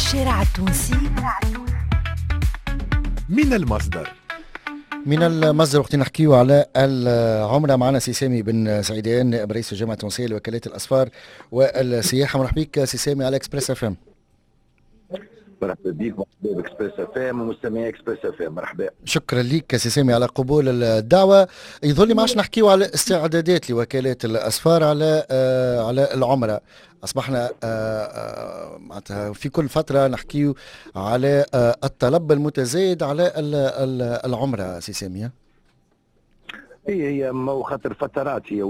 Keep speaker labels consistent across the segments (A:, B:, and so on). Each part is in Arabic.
A: الشارع التونسي
B: من المصدر وقت نحكيو على العمرة. معنا سي سامي بن سعيدان نائب رئيس الجامعة التونسية لوكالات الأسفار والسياحة. مرحبا بك سي سامي على اكسبريس اف ام.
C: مرحبا بك اكسبريس اف ام ومستمعي اكسبريس اف ام. مرحبا.
B: شكرا لك سي سامي على قبول الدعوة. يظل ما عادش نحكيو على استعدادات لوكالات الأسفار على العمرة. أصبحنا معناتها في كل فترة نحكيو على الطلب المتزايد على العمرة سي سامي.
C: هي خاطر فترات هي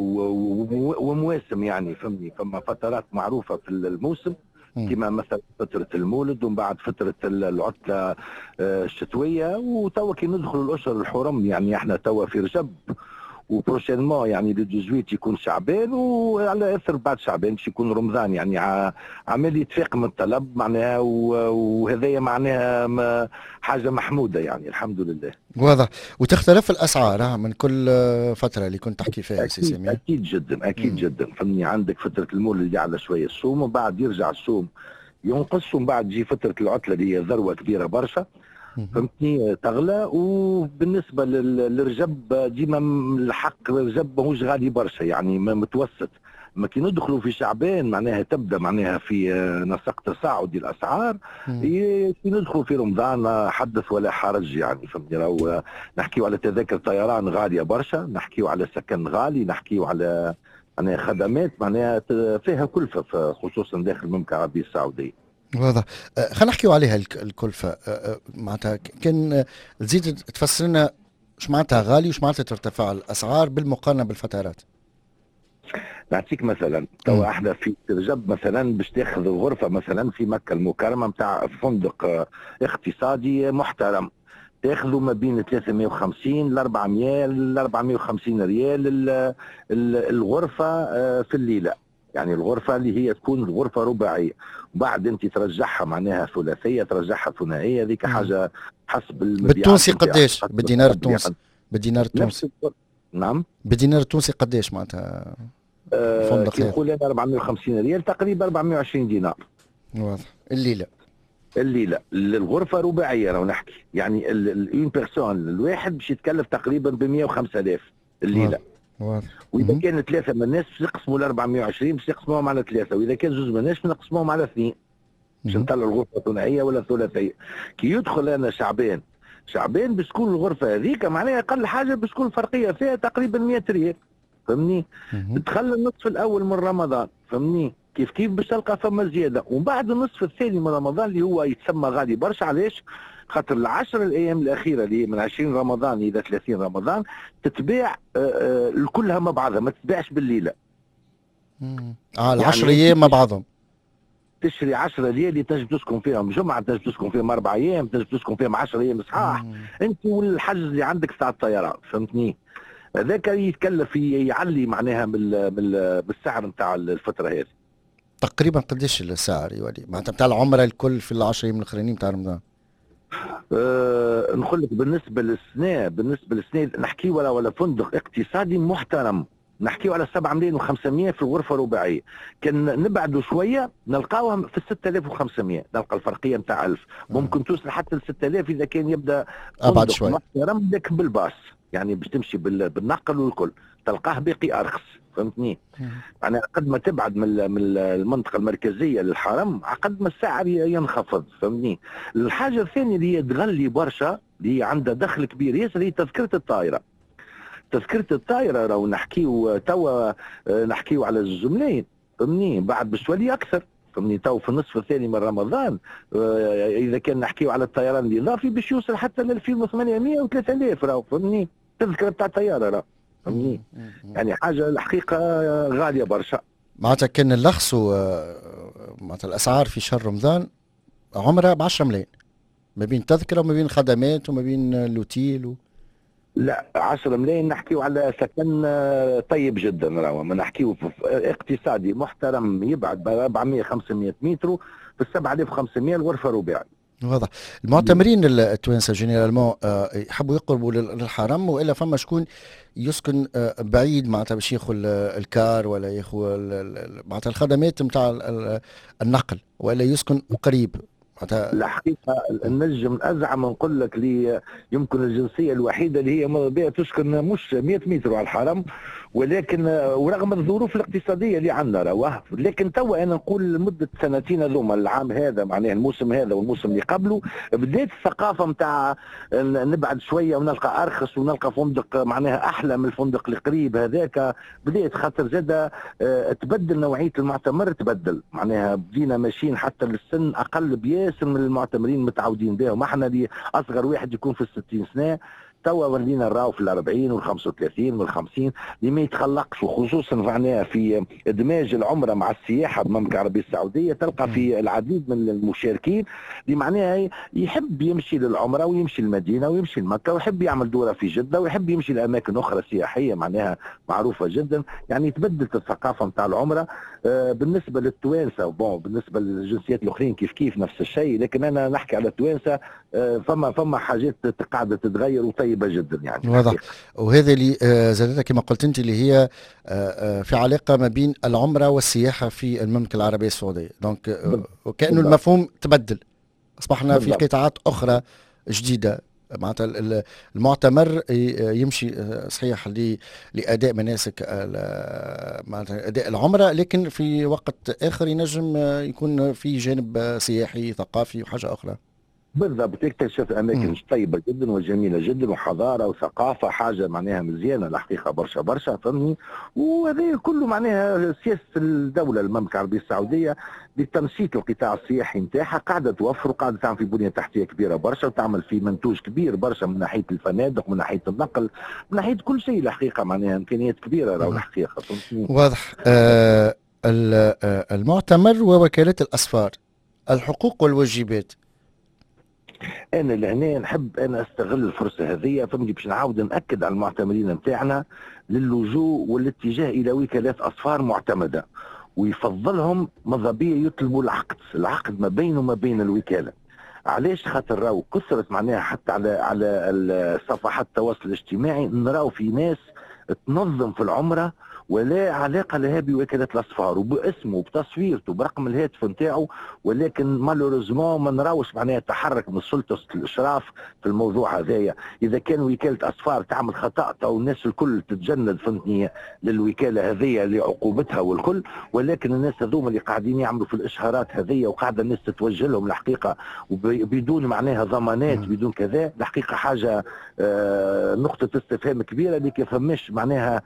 C: ومواسم، يعني فهمني، فما فترات معروفة في الموسم كما مثلا فترة المولد ومن بعد فترة العطلة الشتوية، وتوا كي ندخل الأشهر الحرم، يعني احنا توا في رجب وبروشينمون يعني لو 18 يكون شعبان، وعلى اثر بعد شعبان باش يكون رمضان، يعني عمال يتفاقم الطلب معناها، وهذايا معناها حاجه محموده يعني الحمد لله.
B: واضح. وتختلف الاسعار من كل فتره اللي كنت تحكي فيها سي سامي.
C: اكيد جدا اكيد جدا. فهمني، عندك فتره المولد اللي على شويه الصوم، ومن بعد يرجع الصوم ينقص، ومن بعد تجي فتره العطله اللي هي ذروه كبيره برشا، فهمتني، تغلى. وبالنسبه للرجب ديما الحق الرجب ماهوش غالي برشا، يعني متوسط. ما كي ندخلوا في شعبان معناها تبدا معناها في نسق تصاعدي الاسعار. كي ندخلوا في رمضان حدث ولا حرج، يعني فهمتني. راهو نحكيو على تذاكر طيران غاليه برشا، نحكيو على سكن غالي، نحكيو على معناها خدمات معناها فيها كلفه، خصوصا داخل المملكه العربيه السعوديه.
B: واضح. خلينا نحكيو عليها الكلفة. معناتها كان تزيد تفسر لنا ايش معناتها غالي وش معناتها ترتفع الأسعار بالمقارنة بالفترات.
C: نعطيك مثلا، توا احنا في رجب مثلا باش تاخذ غرفة مثلا في مكة المكرمة نتاع فندق اقتصادي محترم، تاخذوا ما بين 350 ل 400 ل 450 ريال الغرفة في الليلة. يعني الغرفة اللي هي تكون الغرفة رباعية، وبعد انت ترجعها معناها ثلاثية، ترجعها ثنائية، ذيك حاجة حسب المبيعات.
B: بالتونسي قداش؟ بالدينار التونسي؟ بالدينار التونسي
C: نعم،
B: بالدينار التونسي قداش معناتها الفندق؟
C: كي نقول انا 450 ريال تقريبا 420 دينار.
B: واضح. الليلة
C: الغرفة رباعية راهو نحكي، يعني اون بيرسون الواحد باش يتكلف تقريبا ب 105,000 الليلة.
B: واضح.
C: واذا كان ثلاثه من الناس باش نقسموا ال 420 باش نقسموهم على ثلاثه، واذا كان زوج من الناس باش نقسموهم على اثنين باش نطلعوا الغرفه ثنائيه ولا ثلاثيه. كي يدخل انا شعبان باش تكون الغرفه هذيك معناها اقل حاجه باش تكون الفرقيه فيها تقريبا 100 ريال، فهمني. تدخل النصف الاول من رمضان، فهمني، كيف باش تلقى فما زياده، ومن بعد النصف الثاني من رمضان اللي هو يتسمى غالي برشا. علاش؟ خاطر العشر الايام الاخيره اللي هي من 20 رمضان الى 30 رمضان تتباع كلها مع بعضها، ما تتباعش بالليله.
B: العشر ايام مع بعضهم.
C: تشري 10 ليالي تنجم تسكن فيهم جمعه، تنجم تسكن فيهم 4 ايام، تنجم تسكن فيهم 10 ايام صحاح، انت والحجز اللي عندك ساعه الطيران، فهمتني. هذاك يتكلف يعلي معناها بالسعر نتاع الفتره هذه.
B: تقريبا قداش السعر يولي معناتها نتاع العمره الكل في ال10 ايام الاخرين نتاع رمضان؟
C: نقول لك بالنسبه للسنه نحكي ولا فندق اقتصادي محترم، نحكيو على 7 ملايين و500 في الغرفه الرباعيه. كان نبعدوا شويه نلقاوها في 6500، نلقى الفرقيه نتاع 1000، ممكن توصل حتى ل 6000 اذا كان يبدا
B: ابعد شويه
C: محترم لك بالباص، يعني باش تمشي بالنقل والكل تلقاه باقي ارخص، فهمتني. يعني قد ما تبعد من المنطقه المركزيه للحرم قد ما السعر ينخفض، فهمتني. الحاجه الثانيه اللي هي تغلي برشا اللي هي عندها دخل كبير ياسر هي تذكره الطائره. تذكره الطائره راهو نحكيو توا نحكيو على الجملين، فهمتني، بعد باش تولي اكثر، فهمتني. تو في النصف الثاني من رمضان اذا كان نحكيو على الطيران الاضافي باش يوصل حتى ل 2800 و 3000 راهو، فهمتني، تذكره تاع الطياره راهو، فهمتني. يعني حاجه الحقيقه غاليه برشا.
B: معناتها كان نلخصوا معناتها الاسعار في شهر رمضان عمره ب 10 ملايين ما بين تذكره وما بين خدمات وما بين اللوتيل
C: لا 10 ملايين نحكيو على سكن طيب جدا، راهو ما نحكيو في اقتصادي محترم يبعد ب 400 500 متر في 7500 الغرفه رباعي.
B: واضح. المعتمرين التوانسه جينيرالمون يحبوا يقربوا للحرم، والا فما شكون يسكن بعيد معناتها باش ياخذ الكار ولا ياخذ معناتها الخدمات نتاع النقل، والا يسكن قريب.
C: الحقيقه النجم ازعم نقول لك لي يمكن الجنسيه الوحيده اللي هي ماذا بها تسكن مش 100 متر على الحرم، ولكن ورغم الظروف الاقتصاديه اللي عندنا رواه، لكن توا انا نقول لمده سنتين هذوما، العام هذا معناه الموسم هذا والموسم اللي قبله، بدات الثقافه نتاع نبعد شويه ونلقى ارخص ونلقى فندق معناها احلى من الفندق القريب هذاك، بدات خاطر زاد تبدل نوعيه المعتمر، تبدل معناها بدينا ماشيين حتى للسن اقل بياسر من المعتمرين متعودين بهم، احنا اللي اصغر واحد يكون في 60 سنه توا ولينا نراو في ال40 وال35 وال50 اللي ما يتخلقش، وخصوصا معناها في ادماج العمره مع السياحه بالمملكه العربيه السعوديه، تلقى في العديد من المشاركين اللي معناها يحب يمشي للعمره ويمشي المدينه ويمشي لمكه ويحب يعمل دوره في جده ويحب يمشي لاماكن اخرى سياحيه معناها معروفه جدا، يعني تبدلت الثقافه نتاع العمره. بالنسبه للتوانسه بالنسبه للجنسيات الاخرين كيف نفس الشيء، لكن انا نحكي على التوانسه فما حاجات قاعده تتغير وطيبه جدا يعني.
B: واضح. وهذا اللي زادتها كما قلت انت اللي هي في علاقه ما بين العمره والسياحه في المملكه العربيه السعوديه، دونك وكانه المفهوم تبدل، اصبحنا في قطاعات اخرى جديده، معناتها المعتمر يمشي صحيح لاداء مناسك معناتها اداء العمره، لكن في وقت اخر ينجم يكون في جانب سياحي ثقافي وحاجه اخرى.
C: بالضبط، يكتشف اماكن طيبه جدا وجميله جدا وحضاره وثقافه، حاجه معناها مزيانه الحقيقه برشا برشا فهمني، وهذا كله معناها سياسه الدوله المملكه العربيه السعوديه لتنشيط القطاع السياحي نتاعها، قاعده توفر وقاعده تعمل في بنيه تحتيه كبيره برشا، وتعمل في منتوج كبير برشا من ناحيه الفنادق من ناحيه النقل من ناحيه كل شيء الحقيقه، معناها امكانيات كبيره راهو الحقيقه فهمتني.
B: واضح. المعتمر ووكالات الاسفار، الحقوق والواجبات.
C: انا لهنا نحب انا استغل الفرصه هذه فهمتني باش نعاود ناكد على المعتمرين نتاعنا للجوء والاتجاه الى وكالات اسفار معتمده، ويفضلهم ماذا بيا يطلبوا العقد ما بينه وما بين الوكاله. علاش؟ خاطر راهو كثرت معناها حتى على صفحات التواصل الاجتماعي نراو في ناس تنظم في العمره ولا علاقه لها بوكاله الاسفار، وباسمه وبتصويرته برقم الهاتف نتاعو، ولكن مالوريزمون ما نراوش معناها تحرك من سلطه الاشراف في الموضوع هذايا. اذا كان وكاله اسفار تعمل خطا تو الناس الكل تتجند فهمتني للوكاله هذيا لعقوبتها والكل، ولكن الناس هذوما اللي قاعدين يعملوا في الاشهارات هذيا وقاعده الناس تتوجه لهم الحقيقه بدون معناها ضمانات بدون كذا، الحقيقه حاجه نقطه استفهام كبيره اللي كيفهمش معناها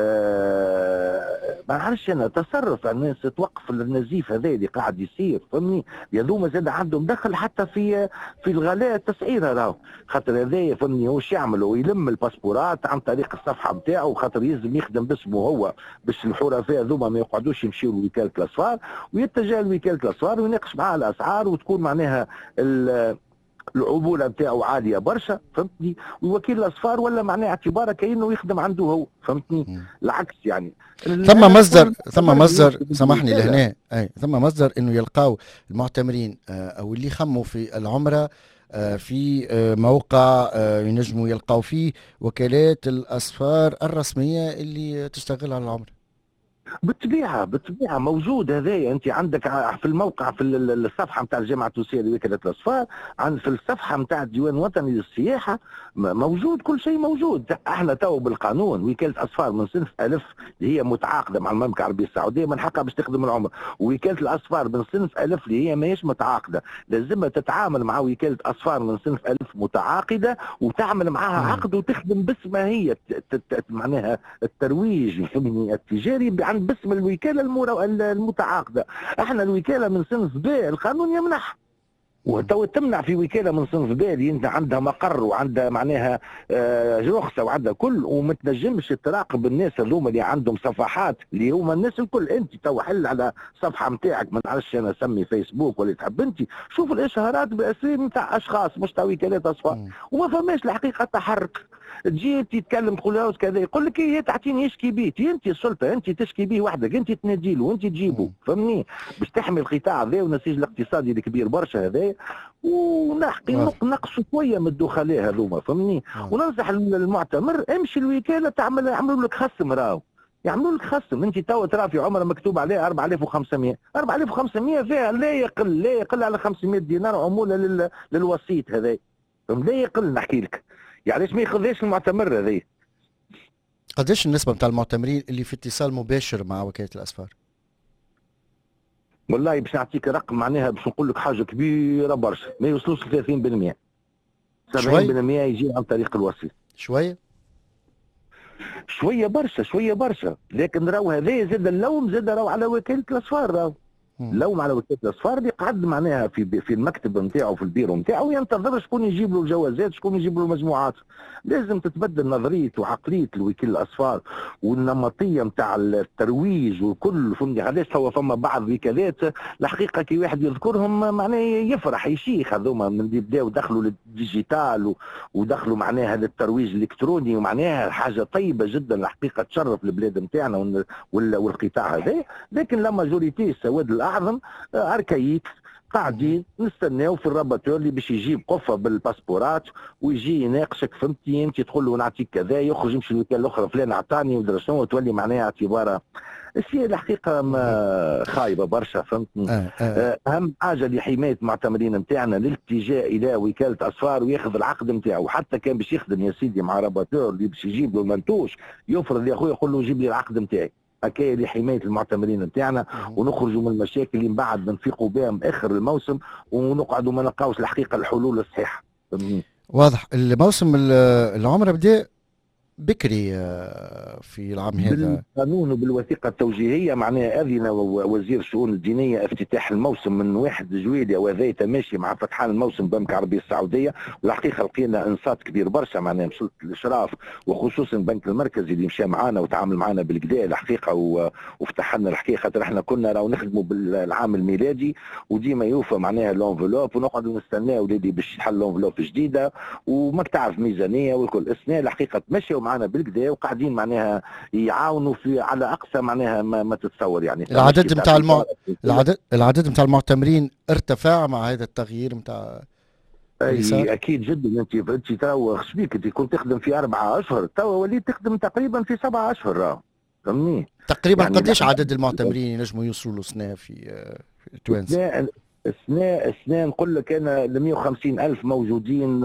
C: ما نعرفش انا تصرف الناس توقف النزيف هذا اللي قاعد يصير فهمني، هذوما زاد عندهم دخل حتى في الغلاء التسعيره راهو، خاطر هذايا فهمني واش يعملوا يلم الباسبورات عن طريق الصفحه نتاعو، خاطر يلزم يخدم باسمه هو باش الحرفاء هذوما ما يقعدوش يمشيوا لوكاله الاسفار، ويتجه لوكاله الاسفار ويناقش معها الاسعار وتكون معناها العموله نتاعو عاليه برشا فهمتني، ووكيل الاسفار ولا معناه اعتباره كانه يخدم عنده هو فهمتني، العكس يعني.
B: ثم مصدر سامحني لهنا، ثم مصدر انه يلقاو المعتمرين او اللي خموا في العمره في موقع ينجموا يلقاو فيه وكالات الاسفار الرسميه اللي تشتغل على العمره.
C: بالطبيعه موجود هذايا، انت عندك في الموقع في الصفحه نتاع الجامعه التونسيه لوكاله الاسفار، في الصفحه نتاع الديوان الوطني للسياحه موجود كل شيء موجود. احنا تو بالقانون وكاله اسفار من صنف الف اللي هي متعاقده مع المملكه العربيه السعوديه من حقها باش تخدم العمره، ووكاله الاسفار من صنف الف اللي هي ماهيش متعاقده لازمها تتعامل مع وكاله اسفار من صنف الف متعاقده وتعمل معها عقد وتخدم باسمها هي معناها الترويج التجاري عن باسم الوكاله المتعاقده. احنا الوكاله من صنف ب القانون يمنح، وتو تمنع في وكاله من صنف ب اللي انت عندها مقر وعندها معناها رخصه وعندها كل، وما تنجمش تراقب الناس هذوما اللي عندهم صفحات اللي هما الناس الكل. انت تو حل على صفحه نتاعك ما نعرفش انا اسمي فيسبوك ولا تحب انت شوف الاشهارات باسامي نتاع اشخاص مش تاع وكالات اصفار، وما فماش الحقيقه تحرك. تجي تتكلم تقول له كذا يقول لك هي تعطيني يشكي بيه، انت السلطه انت تشكي بيه وحدك، انت تنادي له وانت تجيبه فهمني باش تحمي القطاع هذا والنسيج الاقتصادي الكبير برشا هذا، ونحكي نقصوا شويه من الدخلاء هذوما فهمني. وننصح المعتمر امشي الوكاله اعملوا لك خصم راهو يعملوا لك خصم. انت تو ترى في عمره مكتوب عليه 4500، 4500 فيها لا يقل على 500 دينار عموله للوسيط هذا، لا يقل. نحكي لك يعني ما ياخذهاش المعتمر هذا.
B: قديش النسبة نتاع المعتمرين اللي في اتصال مباشر مع وكالة الأسفار؟
C: والله باش نعطيك رقم معناها باش نقول لك حاجه كبيره برشا، ما يوصلوش ل 30%. 70% يجي عن طريق الوسيط. شويه برشا، لكن راهو هذا زاد اللوم زاد راهو على وكاله الاسفار. راهو اللوم على وكاله الاسفار اللي قعد معناها في المكتب نتاعو في البيرو نتاعو ينتظر شكون يجيب له الجوازات، شكون يجيب له المجموعات. لازم تتبدل نظريه وعقليه الوكيل الاسفار والنمطيه نتاع الترويج والكل. فهمتني علاش هو فما بعض الوكالات الحقيقه كي واحد يذكرهم معناه يفرح يشيخ. هذوما من اللي بداوا دخلوا للديجيتال ودخلوا معناها للترويج الالكتروني، ومعناها حاجه طيبه جدا الحقيقه تشرف البلاد نتاعنا والقطاع هذا. لكن لا ماجوريتي السواد الاعظم اركايك قاعدين نستناو في الراباتور اللي باش يجيب قفه بالباسبورات ويجي يناقشك. فهمتني انت تقول له نعطيك كذا، يخرج يمشي للوكاله الاخرى فلان اعطاني ودرا شنو، وتولي معناها اعتبارها الشيء الحقيقه ما خايبه برشا. فهمتني. اهم حاجه لحمايه المعتمرين نتاعنا الالتجاء الى وكاله اسفار وياخذ العقد نتاعو. حتى كان باش يخدم يا سيدي مع راباتور اللي باش يجيب له المنتوج، يفرض يا خويا يقول له جيب لي العقد نتاعي هكايا لحمايه المعتمرين نتاعنا، ونخرجوا من المشاكل اللي من بعد نفيقوا بها من اخر الموسم ونقعدوا ما نلقاوش الحقيقه الحلول الصحيحه.
B: واضح. الموسم العمره بدا بكري في العام هذا
C: بالقانون وبالوثيقه التوجيهيه. معناها اذن وزير الشؤون الدينيه افتتاح الموسم من 1 جويلية، وهذا تماشي مع فتحان الموسم بالمملكه العربيه السعوديه. والحقيقه لقينا انصات كبير برشا معناها من سلطه الاشراف وخصوصا البنك المركزي اللي مشى معنا وتعامل معنا بالكدا الحقيقه وفتح لنا الحقيقه. خاطر احنا كنا راهو نخدموا بالعام الميلادي وديما يوفى معناها لونفلوب ونقعدوا نستناو اللي باش يحل لونفلوب جديده وما تعرف ميزانيه والكل. السنه الحقيقه تمشوا معنا بالكدا وقاعدين معناها يعاونوا في على اقصى معناها ما تتصور. يعني
B: العدد نتاع العدد نتاع المعتمرين ارتفع مع هذا التغيير نتاع
C: اي اكيد جدا. انت توا خشبيك انت كنت تخدم في 4 اشهر توا وليت تخدم تقريبا في 7 اشهر. فهمني
B: تقريبا يعني قديش عدد المعتمرين ينجموا يوصلوا له سنه في تونس؟
C: سنه نقول لك انا ل 150,000 موجودين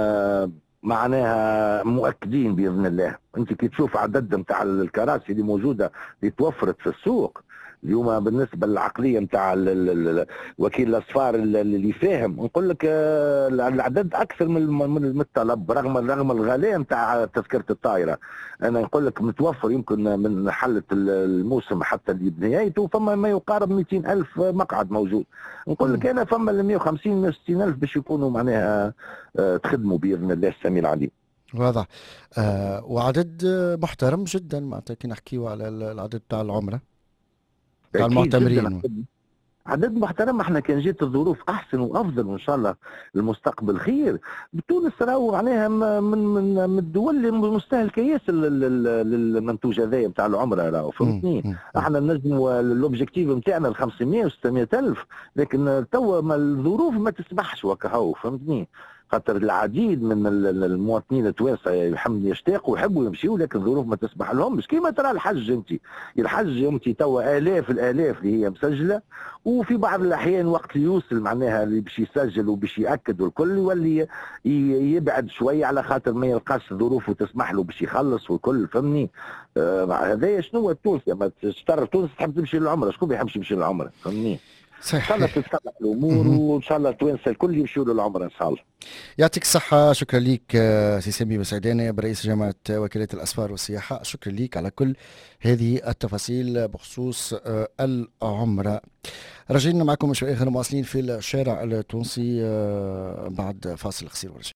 C: معناها مؤكدين باذن الله. انت كي تشوف عدد نتاع الكراسي اللي موجوده اللي توفرت في السوق اليوم بالنسبه للعقليه نتاع وكيل الاسفار اللي فاهم، نقول لك العدد اكثر من الطلب رغم الغلاء نتاع تذكره الطائره. انا نقول لك متوفر يمكن من حله الموسم حتى لنهايته فما ما يقارب 200,000 مقعد موجود. نقول لك انا فما 150 160,000 باش يكونوا معناها تخدموا باذن الله السميع العليم.
B: واضح. وعدد محترم جدا معناتها كي نحكيو على العدد تاع العمره تاع المعتمرين،
C: عدد محترم. احنا كان جات الظروف احسن وافضل وان شاء الله المستقبل خير. بتونس راهو معناها من الدول اللي مستهلكه ياسر للمنتوج هذايا نتاع العمره. راهو فهمتني. احنا نجموا الاوبجيكتيف نتاعنا ال 500 و 600,000، لكن توا الظروف ما تسمحش وكهو. فهمتني. خاطر العديد من المواطنين التوانسه يشتاقوا ويحبوا يمشيوا، لكن الظروف ما تسمح لهمش. كيما ترى الحج انت توا الاف الالاف اللي هي مسجله، وفي بعض الاحيان وقت يوصل معناها اللي باش يسجل وباش ياكد والكل يولي يبعد شويه على خاطر ما يلقاش ظروفه تسمح له باش يخلص والكل. فهمني. هذايا شنو هو التونسي اما تونس تحب تمشي للعمره، شكون بيحبش يمشي للعمره؟ فهمني. ان شاء الله تتصلح الامور وان شاء الله التوانسه الكل يمشوا للعمره ان شاء الله.
B: يعطيك الصحه. شكرا لك سي سامي بوسعيداني برئيس جامعه وكاله الاسفار والسياحه. شكرا لك على كل هذه التفاصيل بخصوص العمره. راجعين معكم شوي اخر مواصلين في الشارع التونسي بعد فاصل قصير.